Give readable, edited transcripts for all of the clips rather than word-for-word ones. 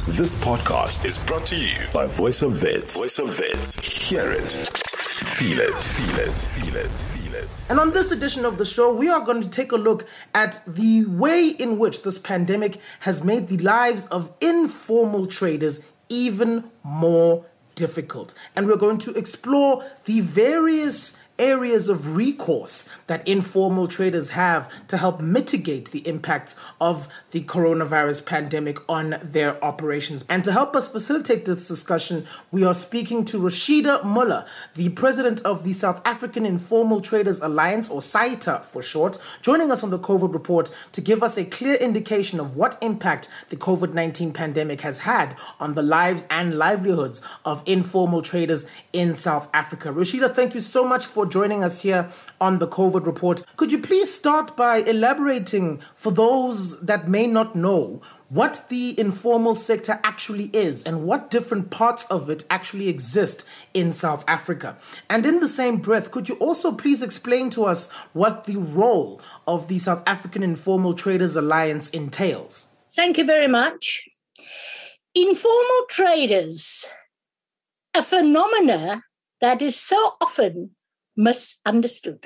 This podcast is brought to you by Voice of Wits. Voice of Wits. Hear it. Feel it. Feel it. Feel it. Feel it. And on this edition of the show, we are going to take a look at the way in which this pandemic has made the lives of informal traders even more difficult. And we're going to explore the various areas of recourse that informal traders have to help mitigate the impacts of the coronavirus pandemic on their operations. And to help us facilitate this discussion, we are speaking to Rashida Muller, the president of the South African Informal Traders Alliance, or SAITA for short, joining us on the COVID report to give us a clear indication of what impact the COVID-19 pandemic has had on the lives and livelihoods of informal traders in South Africa. Rashida, thank you so much for joining us here on the COVID report. Could you please start by elaborating for those that may not know what the informal sector actually is and what different parts of it actually exist in South Africa? And in the same breath, could you also please explain to us what the role of the South African Informal Traders Alliance entails? Thank you very much. Informal traders, a phenomena that is so often misunderstood.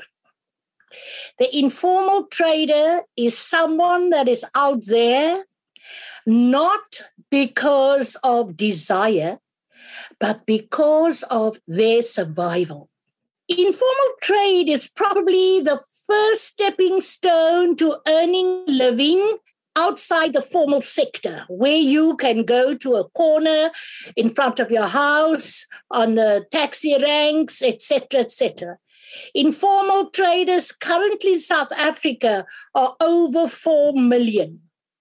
The informal trader is someone that is out there not because of desire, but because of their survival. Informal trade is probably the first stepping stone to earning a living outside the formal sector, where you can go to a corner in front of your house, on the taxi ranks, etc., etc. Informal traders currently in South Africa are over 4 million.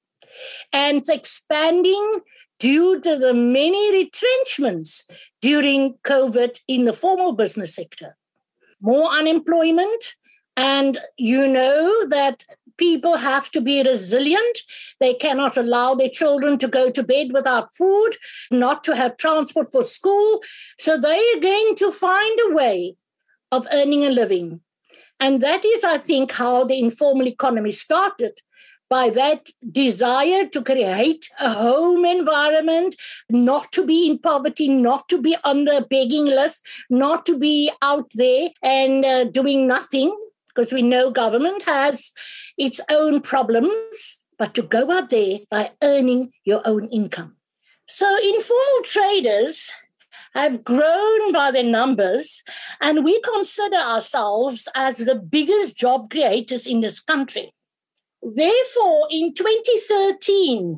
And it's expanding due to the many retrenchments during COVID in the formal business sector. More unemployment, and you know that people have to be resilient. They cannot allow their children to go to bed without food, not to have transport for school. So they are going to find a way of earning a living. And that is, I think, how the informal economy started, by that desire to create a home environment, not to be in poverty, not to be on the begging list, not to be out there and doing nothing, because we know government has its own problems, but to go out there by earning your own income. So informal traders have grown by their numbers, and we consider ourselves as the biggest job creators in this country. Therefore, in 2013,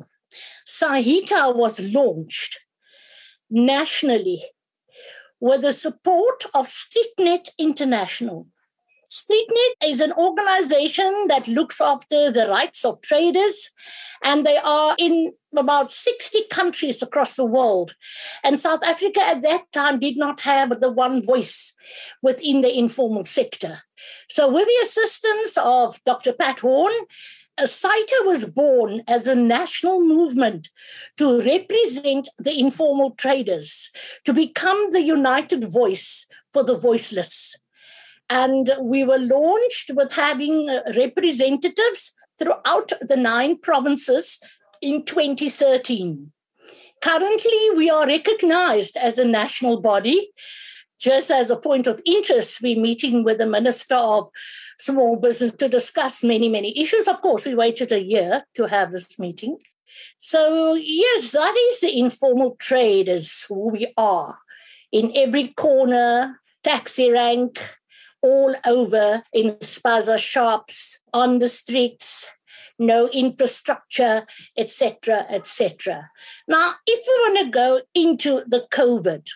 SAITA was launched nationally with the support of StreetNet International. StreetNet is an organization that looks after the rights of traders, and they are in about 60 countries across the world. And South Africa at that time did not have the one voice within the informal sector. So with the assistance of Dr. Pat Horn, SAITA was born as a national movement to represent the informal traders, to become the united voice for the voiceless. And we were launched with having representatives throughout the 9 provinces in 2013. Currently, we are recognized as a national body. Just as a point of interest, we're meeting with the Minister of Small Business to discuss many, many issues. Of course, we waited a year to have this meeting. So, yes, that is the informal trade, is who we are. In every corner, taxi rank, all over, in spaza shops, on the streets, no infrastructure, etc., etc. Now, if we want to go into the COVID,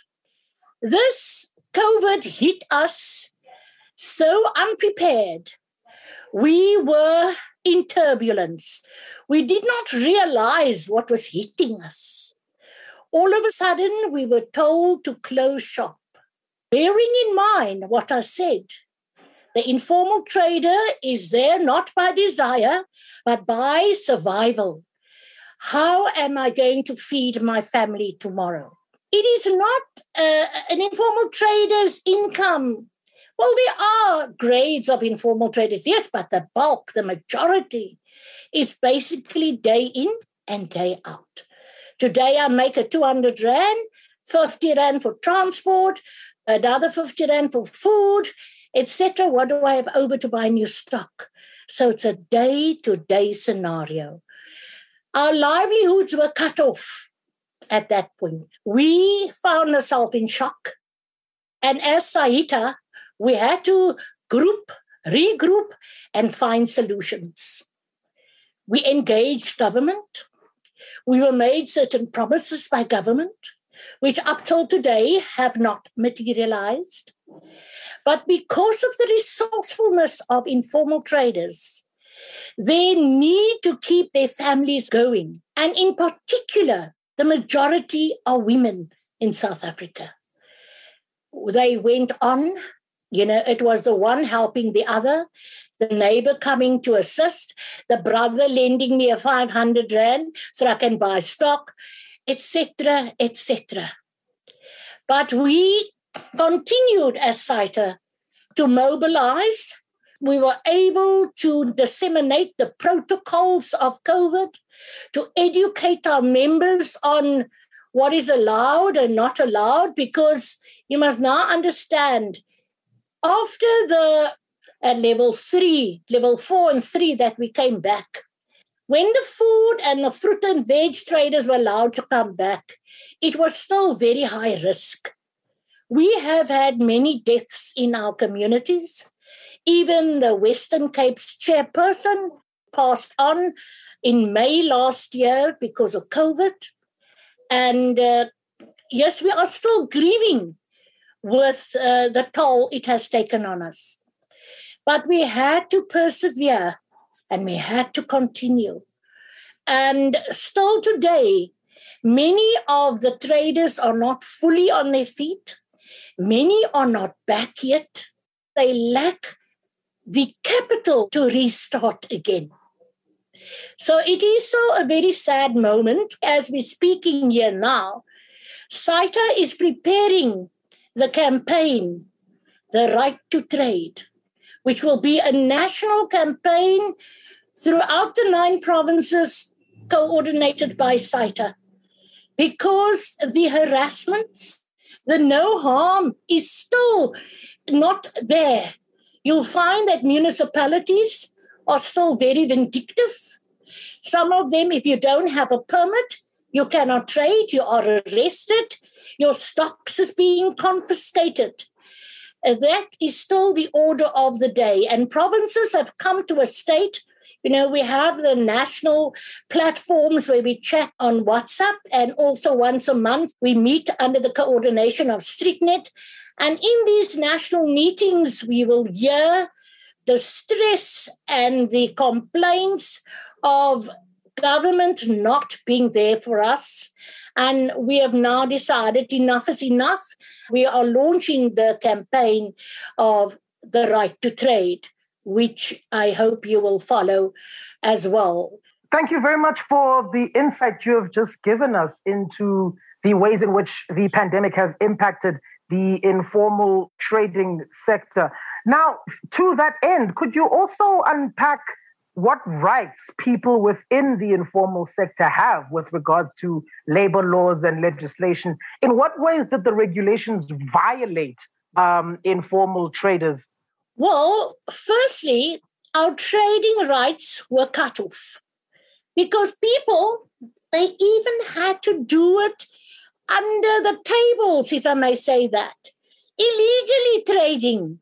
this COVID hit us so unprepared. We were in turbulence. We did not realize what was hitting us. All of a sudden, we were told to close shop. Bearing in mind what I said, the informal trader is there not by desire, but by survival. How am I going to feed my family tomorrow? It is not an informal trader's income. Well, there are grades of informal traders, yes, but the bulk, the majority, is basically day in and day out. Today I make a 200 rand, 50 rand for transport, another 50 rand for food, etc. What do I have over to buy new stock? So it's a day-to-day scenario. Our livelihoods were cut off at that point. We found ourselves in shock. And as SAITA, we had to regroup, and find solutions. We engaged government. We were made certain promises by government, which up till today have not materialized. But because of the resourcefulness of informal traders, they need to keep their families going. And in particular, the majority are women in South Africa. They went on, it was the one helping the other, the neighbor coming to assist, the brother lending me a 500 rand so I can buy stock, etc., etc. But we continued as SAITA to mobilize. We were able to disseminate the protocols of COVID, to educate our members on what is allowed and not allowed, because you must now understand, after the level 4 and 3 that we came back, when the food and the fruit and veg traders were allowed to come back, it was still very high risk. We have had many deaths in our communities. Even the Western Cape's chairperson passed on in May last year because of COVID. And yes, we are still grieving with the toll it has taken on us. But we had to persevere and we had to continue. And still today, many of the traders are not fully on their feet. Many are not back yet. They lack the capital to restart again. So it is so a very sad moment. As we're speaking here now, SAITA is preparing the campaign, The Right to Trade, which will be a national campaign throughout the 9 provinces coordinated by SAITA, because the harassment, the no harm is still not there. You'll find that municipalities are still very vindictive. Some of them, if you don't have a permit, you cannot trade, you are arrested, your stocks is being confiscated. That is still the order of the day. And provinces have come to a state, we have the national platforms where we chat on WhatsApp, and also once a month we meet under the coordination of StreetNet. And in these national meetings, we will hear the stress and the complaints of government not being there for us. And we have now decided enough is enough. We are launching the campaign of The Right to Trade, which I hope you will follow as well. Thank you very much for the insight you have just given us into the ways in which the pandemic has impacted the informal trading sector. Now, to that end, could you also unpack what rights people within the informal sector have with regards to labor laws and legislation? In what ways did the regulations violate informal traders? Well, firstly, our trading rights were cut off because people, they even had to do it under the tables, if I may say that, illegally trading,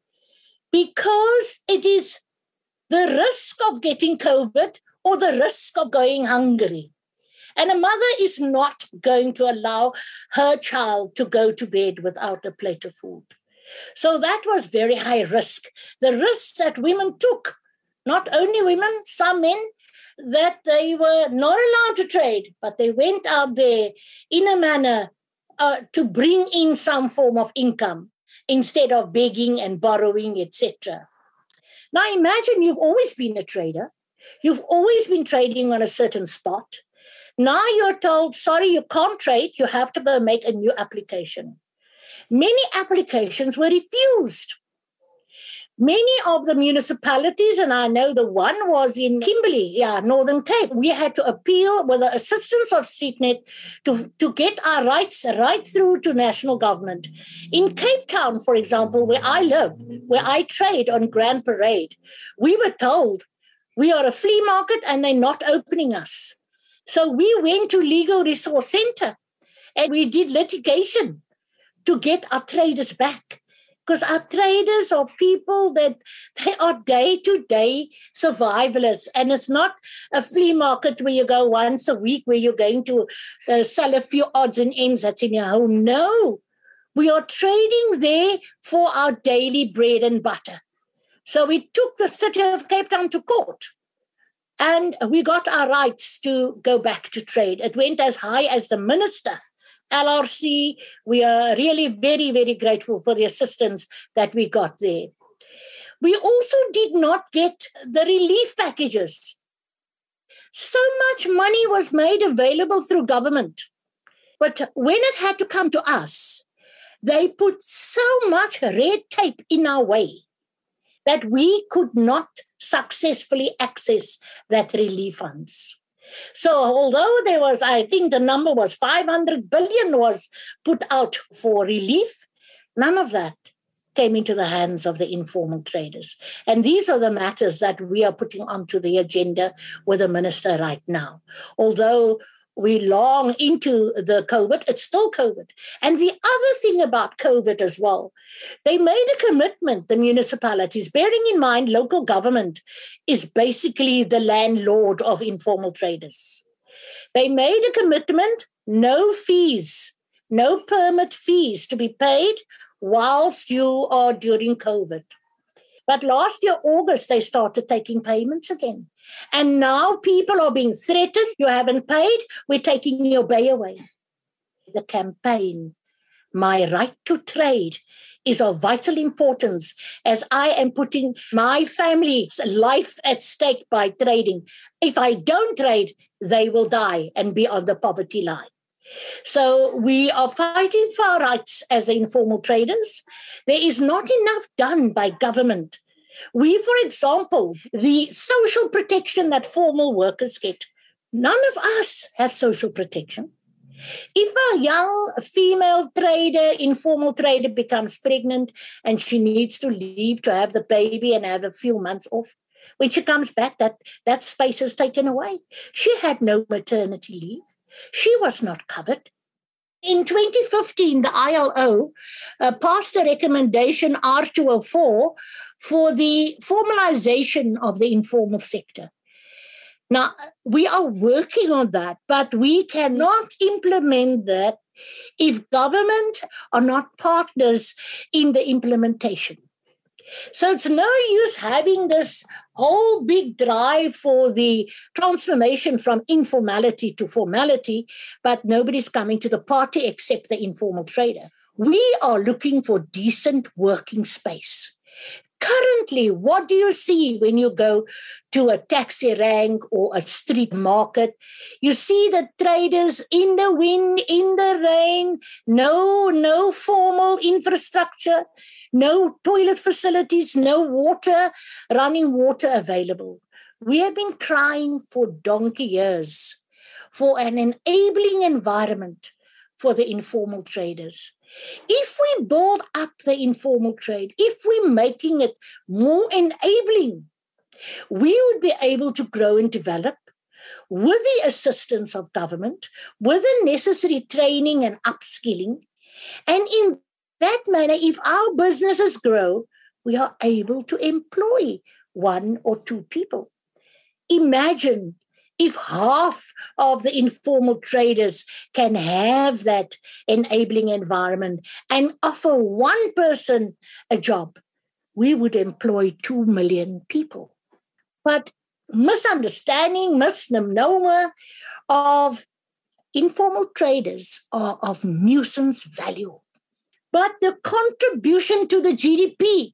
because it is the risk of getting COVID or the risk of going hungry. And a mother is not going to allow her child to go to bed without a plate of food. So that was very high risk. The risks that women took, not only women, some men, that they were not allowed to trade, but they went out there in a manner to bring in some form of income instead of begging and borrowing, etc. Now imagine you've always been a trader. You've always been trading on a certain spot. Now you're told, sorry, you can't trade. You have to go make a new application. Many applications were refused Many of the municipalities, and I know the one was in Kimberley, Northern Cape, we had to appeal with the assistance of StreetNet to get our rights right through to national government. In Cape Town, for example, where I live, where I trade on Grand Parade, we were told we are a flea market and they're not opening us. So we went to Legal Resource Centre and we did litigation to get our traders back. Because our traders are people that they are day-to-day survivalists. And it's not a flea market where you go once a week where you're going to sell a few odds and ends that's in your home. No, we are trading there for our daily bread and butter. So we took the city of Cape Town to court. And we got our rights to go back to trade. It went as high as the minister. LRC, we are really very, very grateful for the assistance that we got there. We also did not get the relief packages. So much money was made available through government. But when it had to come to us, they put so much red tape in our way that we could not successfully access that relief funds. So although there was, I think the number was 500 billion was put out for relief, none of that came into the hands of the informal traders. And these are the matters that we are putting onto the agenda with the minister right now. Although we long into the COVID, it's still COVID. And the other thing about COVID as well, they made a commitment, the municipalities, bearing in mind local government is basically the landlord of informal traders. They made a commitment, no fees, no permit fees to be paid whilst you are during COVID. But last year, August, they started taking payments again. And now people are being threatened. You haven't paid, we're taking your bay away. The campaign, My Right to Trade, is of vital importance as I am putting my family's life at stake by trading. If I don't trade, they will die and be on the poverty line. So we are fighting for our rights as the informal traders. There is not enough done by government. We, for example, the social protection that formal workers get, none of us have social protection. If a young female trader, informal trader, becomes pregnant and she needs to leave to have the baby and have a few months off, when she comes back, that space is taken away. She had no maternity leave. She was not covered. In 2015, the ILO passed a recommendation R204 for the formalization of the informal sector. Now, we are working on that, but we cannot implement that if government are not partners in the implementation. So it's no use having this whole big drive for the transformation from informality to formality, but nobody's coming to the party except the informal trader. We are looking for decent working space. Currently, what do you see when you go to a taxi rank or a street market? You see the traders in the wind, in the rain, no formal infrastructure, no toilet facilities, no water, running water available. We have been crying for donkey years for an enabling environment for the informal traders. If we build up the informal trade, if we're making it more enabling, we would be able to grow and develop with the assistance of government, with the necessary training and upskilling. And in that manner, if our businesses grow, we are able to employ 1 or 2 people. Imagine if half of the informal traders can have that enabling environment and offer 1 person a job, we would employ 2 million people. But misunderstanding, misnomer of informal traders are of nuisance value. But the contribution to the GDP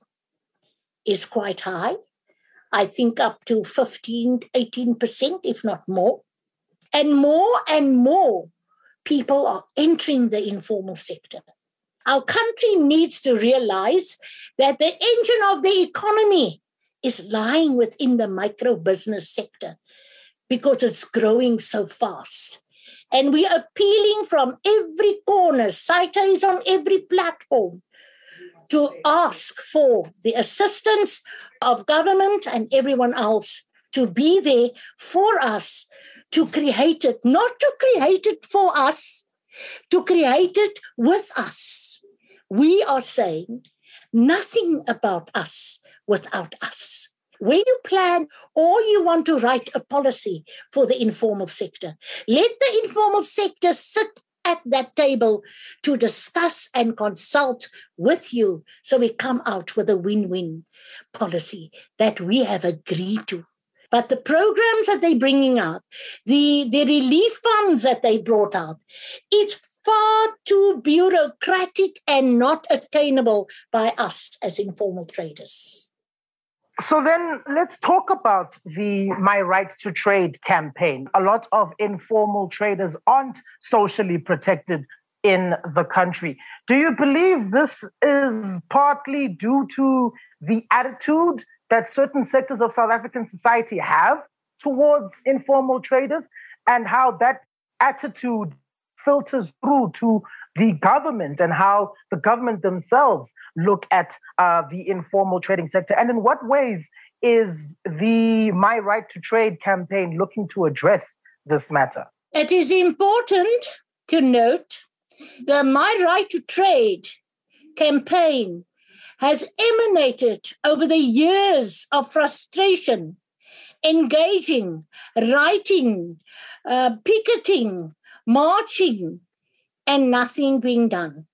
is quite high. I think up to 15, 18%, if not more. And more people are entering the informal sector. Our country needs to realize that the engine of the economy is lying within the micro business sector because it's growing so fast. And we are appealing from every corner, SAITA is on every platform, to ask for the assistance of government and everyone else to be there for us, to create it, not to create it for us, to create it with us. We are saying nothing about us without us. When you plan or you want to write a policy for the informal sector, let the informal sector sit at that table to discuss and consult with you so we come out with a win-win policy that we have agreed to. But the programs that they're bringing out, the relief funds that they brought out, it's far too bureaucratic and not attainable by us as informal traders. So then let's talk about the My Right to Trade campaign. A lot of informal traders aren't socially protected in the country. Do you believe this is partly due to the attitude that certain sectors of South African society have towards informal traders, and how that attitude filters through to the government and how the government themselves look at the informal trading sector? And in what ways is the My Right to Trade campaign looking to address this matter? It is important to note the My Right to Trade campaign has emanated over the years of frustration, engaging, writing, picketing, marching, and nothing being done.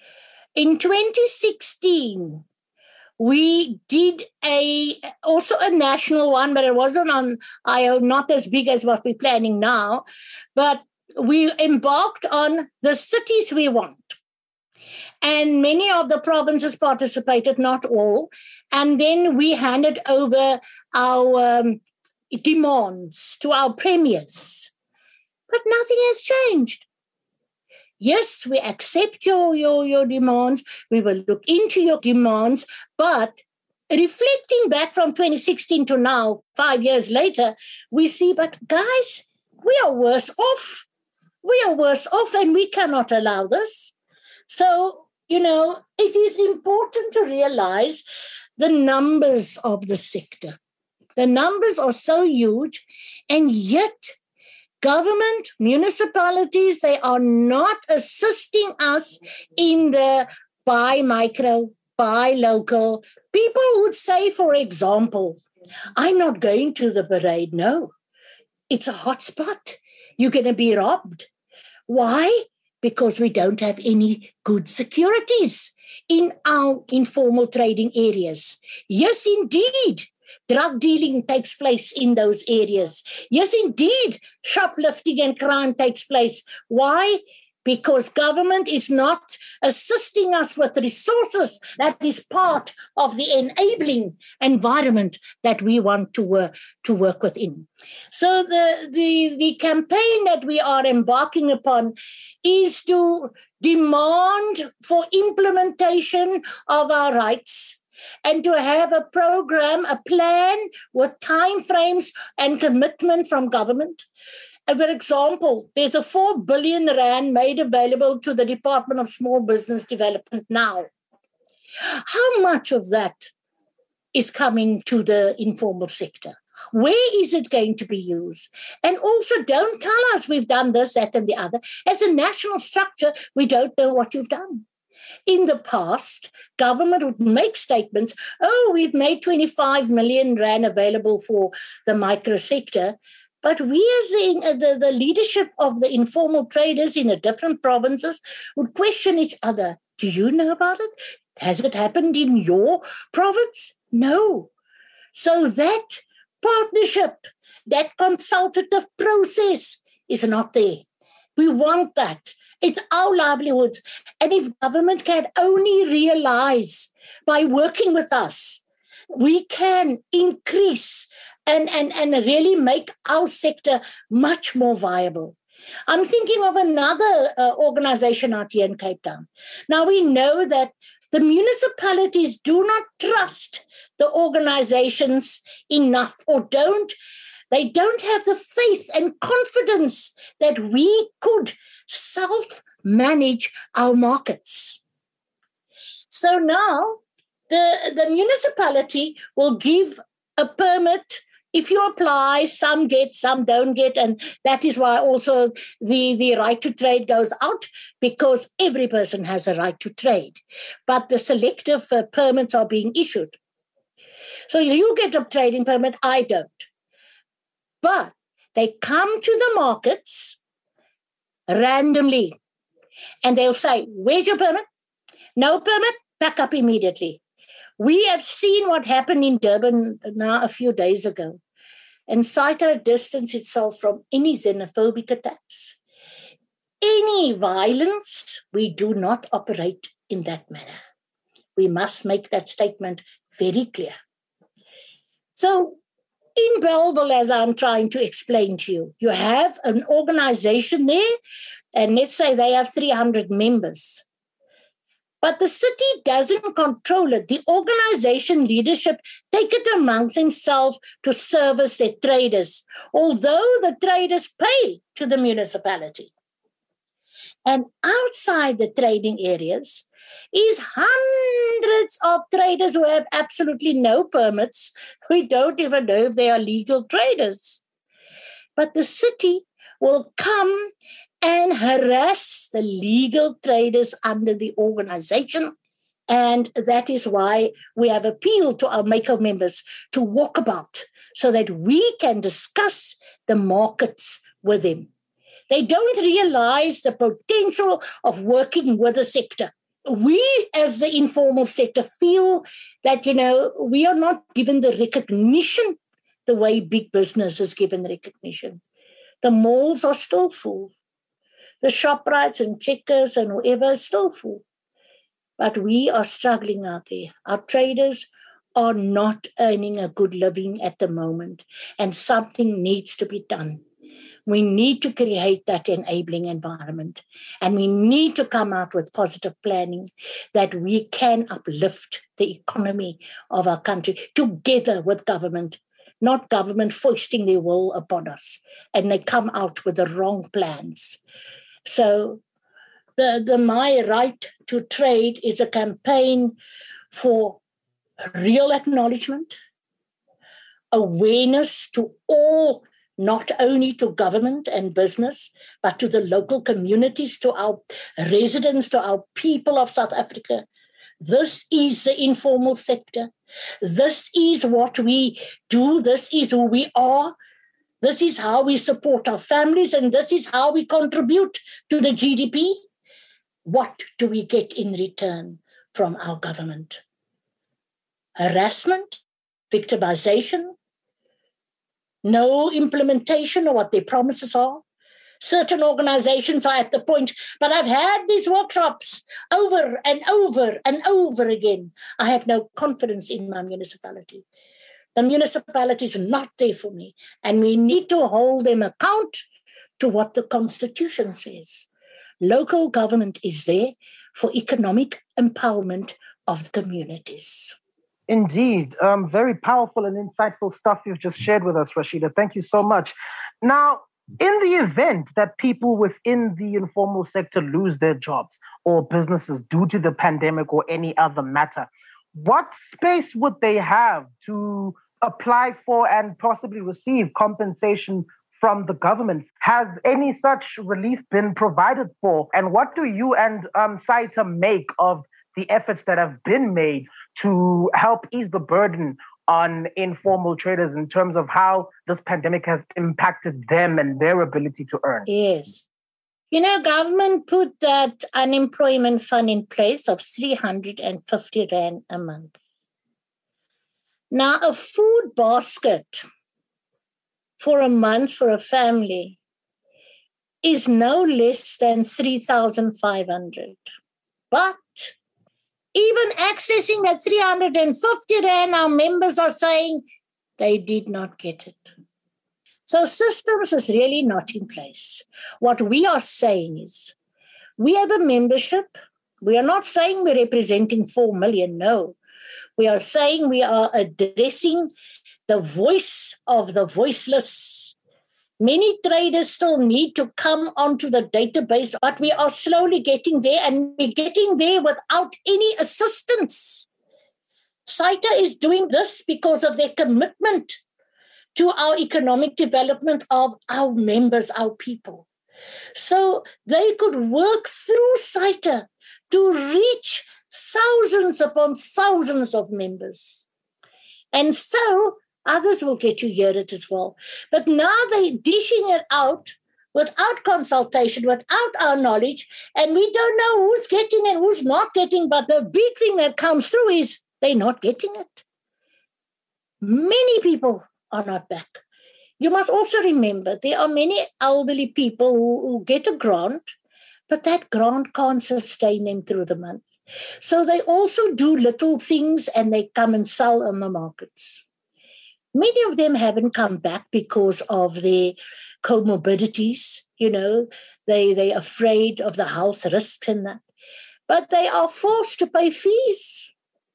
In 2016, we did also a national one, but it wasn't on IO, not as big as what we're planning now, but we embarked on the cities we want. And many of the provinces participated, not all. And then we handed over our demands to our premiers. But nothing has changed. Yes, we accept your demands. We will look into your demands. But reflecting back from 2016 to now, 5 years later, we see, but guys, we are worse off. We are worse off, and we cannot allow this. So, it is important to realize the numbers of the sector. The numbers are so huge, and yet government, municipalities, they are not assisting us in the buy micro, buy local. People would say, for example, I'm not going to the parade. No, it's a hot spot. You're going to be robbed. Why? Because we don't have any good securities in our informal trading areas. Yes, indeed. Drug dealing takes place in those areas. Yes, indeed, shoplifting and crime takes place. Why? Because government is not assisting us with resources that is part of the enabling environment that we want to work within. So the campaign that we are embarking upon is to demand for implementation of our rights, and to have a program, a plan with timeframes and commitment from government. And for example, there's a 4 billion rand made available to the Department of Small Business Development now. How much of that is coming to the informal sector? Where is it going to be used? And also, don't tell us we've done this, that, and the other. As a national structure, we don't know what you've done. In the past, government would make statements, we've made 25 million rand available for the micro sector. But we as the leadership of the informal traders in the different provinces would question each other. Do you know about it? Has it happened in your province? No. So that partnership, that consultative process is not there. We want that. It's our livelihoods. And if government can only realize by working with us, we can increase and really make our sector much more viable. I'm thinking of another organization out here in Cape Town. Now, we know that the municipalities do not trust the organizations enough, or they don't have the faith and confidence that we could self-manage our markets. So now the municipality will give a permit. If you apply, some get, some don't get, and that is why also the right to trade goes out, because every person has a right to trade. But the selective permits are being issued. So you get a trading permit, I don't. But they come to the markets randomly, and they'll say, where's your permit? No permit, pack up immediately. We have seen what happened in Durban now a few days ago. And SAITA distanced itself from any xenophobic attacks. Any violence, we do not operate in that manner. We must make that statement very clear. So in Bellville, as I'm trying to explain to you, you have an organization there, and let's say they have 300 members. But the city doesn't control it. The organization leadership take it amongst themselves to service their traders, although the traders pay to the municipality. And outside the trading areas is hundreds of traders who have absolutely no permits. We don't even know if they are legal traders. But the city will come and harass the legal traders under the organization. And that is why we have appealed to our Mako members to walk about so that we can discuss the markets with them. They don't realize the potential of working with the sector. We, as the informal sector, feel that, we are not given the recognition the way big business is given recognition. The malls are still full. The ShopRites and Checkers and whoever is still full. But we are struggling out there. Our traders are not earning a good living at the moment, and something needs to be done. We need to create that enabling environment, and we need to come out with positive planning that we can uplift the economy of our country together with government, not government foisting their will upon us, and they come out with the wrong plans. So the My Right to Trade is a campaign for real acknowledgement, awareness to all, not only to government and business, but to the local communities, to our residents, to our people of South Africa. This is the informal sector. This is what we do. This is who we are. This is how we support our families, and this is how we contribute to the GDP. What do we get in return from our government? Harassment, victimization, no implementation of what their promises are. Certain organizations are at the point, but I've had these workshops over and over and over again. I have no confidence in my municipality. The municipality is not there for me, and we need to hold them account to what the Constitution says. Local government is there for economic empowerment of the communities. Indeed. Very powerful and insightful stuff you've just shared with us, Rashida. Thank you so much. Now, in the event that people within the informal sector lose their jobs or businesses due to the pandemic or any other matter, what space would they have to apply for and possibly receive compensation from the government? Has any such relief been provided for? And what do you and SAITA make of the efforts that have been made to help ease the burden on informal traders in terms of how this pandemic has impacted them and their ability to earn? Yes. Government put that unemployment fund in place of 350 Rand a month. Now, a food basket for a month for a family is no less than 3,500. But even accessing that 350 Rand, our members are saying they did not get it. So systems is really not in place. What we are saying is, we have a membership. We are not saying we're representing 4 million, no. We are saying we are addressing the voice of the voiceless. Many traders still need to come onto the database, but we are slowly getting there, and we're getting there without any assistance. SAITA is doing this because of their commitment to our economic development of our members, our people. So they could work through SAITA to reach thousands upon thousands of members. And so others will get to hear it as well. But now they're dishing it out without consultation, without our knowledge, and we don't know who's getting and who's not getting. But the big thing that comes through is they're not getting it. Many people are not back. You must also remember there are many elderly people who get a grant, but that grant can't sustain them through the month. So they also do little things and they come and sell on the markets. Many of them haven't come back because of their comorbidities. They're afraid of the health risks and that. But they are forced to pay fees.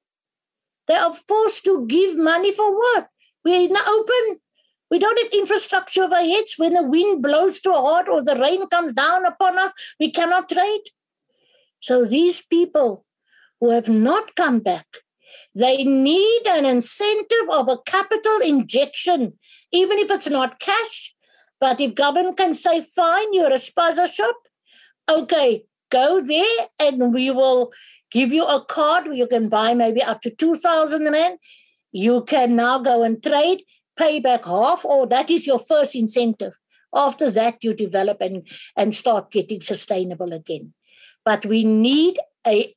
They are forced to give money for what? We're not open. We don't have infrastructure over our heads. When the wind blows too hard or the rain comes down upon us, we cannot trade. So these people who have not come back, they need an incentive of a capital injection, even if it's not cash. But if government can say, fine, you're a spaza shop, okay, go there and we will give you a card where you can buy maybe up to 2,000 Rand. You can now go and trade, pay back half, or that is your first incentive. After that, you develop and start getting sustainable again. But we need a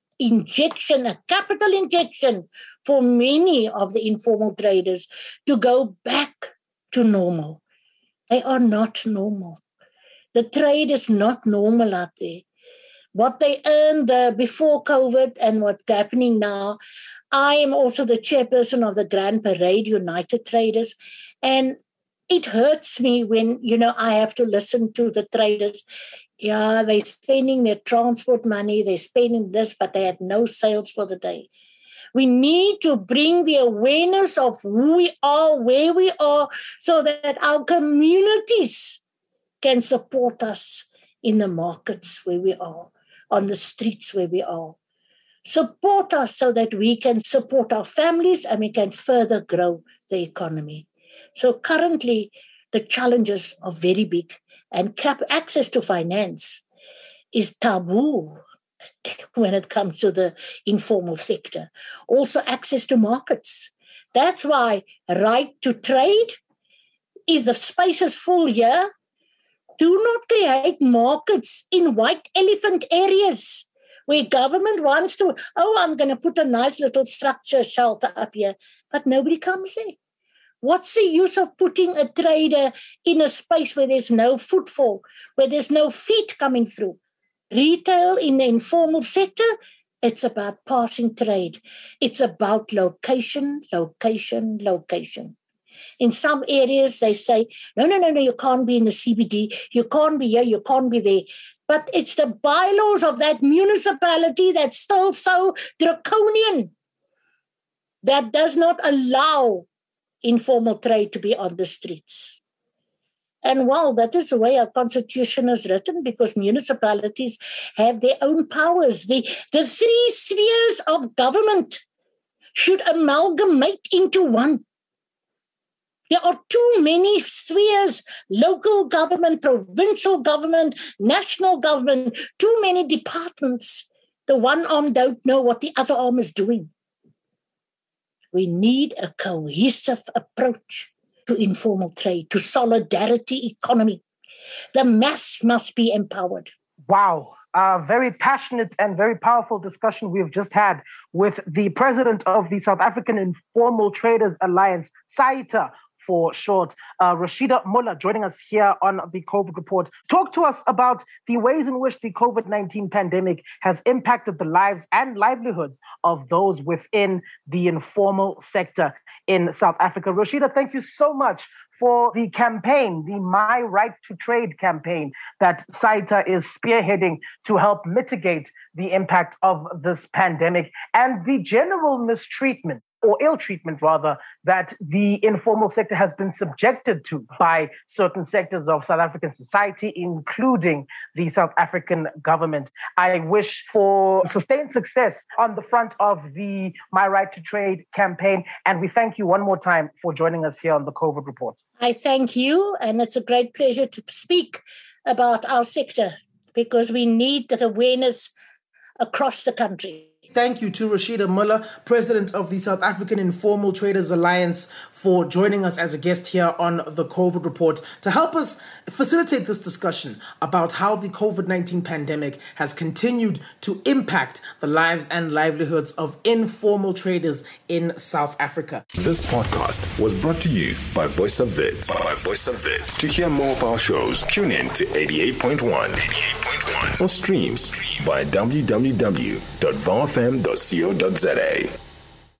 capital injection for many of the informal traders to go back to normal. They are not normal. The trade is not normal out there. What they earned before COVID and what's happening now. I am also the chairperson of the Grand Parade United Traders, and it hurts me when, I have to listen to the traders. Yeah, they're spending their transport money, they're spending this, but they had no sales for the day. We need to bring the awareness of who we are, where we are, so that our communities can support us in the markets where we are, on the streets where we are. Support us so that we can support our families and we can further grow the economy. So currently, the challenges are very big, and access to finance is taboo when it comes to the informal sector. Also, access to markets. That's why right to trade, if the space is full here, do not create markets in white elephant areas where government wants to, I'm going to put a nice little structure shelter up here, but nobody comes there. What's the use of putting a trader in a space where there's no footfall, where there's no feet coming through? Retail in the informal sector, it's about passing trade. It's about location, location, location. In some areas, they say, no, you can't be in the CBD, you can't be here, you can't be there. But it's the bylaws of that municipality that's still so draconian that does not allow informal trade to be on the streets. And that is the way our constitution is written, because municipalities have their own powers. The 3 spheres of government should amalgamate into one. There are too many spheres, local government, provincial government, national government, too many departments. The one arm don't know what the other arm is doing. We need a cohesive approach to informal trade, to solidarity economy. The mass must be empowered. Wow. Very passionate and very powerful discussion we've just had with the president of the South African Informal Traders Alliance, SAITA for short, Rashida Muller, joining us here on the COVID Report. Talk to us about the ways in which the COVID-19 pandemic has impacted the lives and livelihoods of those within the informal sector in South Africa. Rashida, thank you so much for the campaign, the My Right to Trade campaign that SAITA is spearheading to help mitigate the impact of this pandemic and the general mistreatment, or ill treatment rather, that the informal sector has been subjected to by certain sectors of South African society, including the South African government. I wish for sustained success on the front of the My Right to Trade campaign, and we thank you one more time for joining us here on the COVID Report. I thank you, and it's a great pleasure to speak about our sector because we need that awareness across the country. Thank you to Rashida Muller, President of the South African Informal Traders Alliance, for joining us as a guest here on the COVID Report to help us facilitate this discussion about how the COVID-19 pandemic has continued to impact the lives and livelihoods of informal traders in South Africa. This podcast was brought to you by Voice of Wits. To hear more of our shows, tune in to 88.1 or stream via www.vfm.co.za.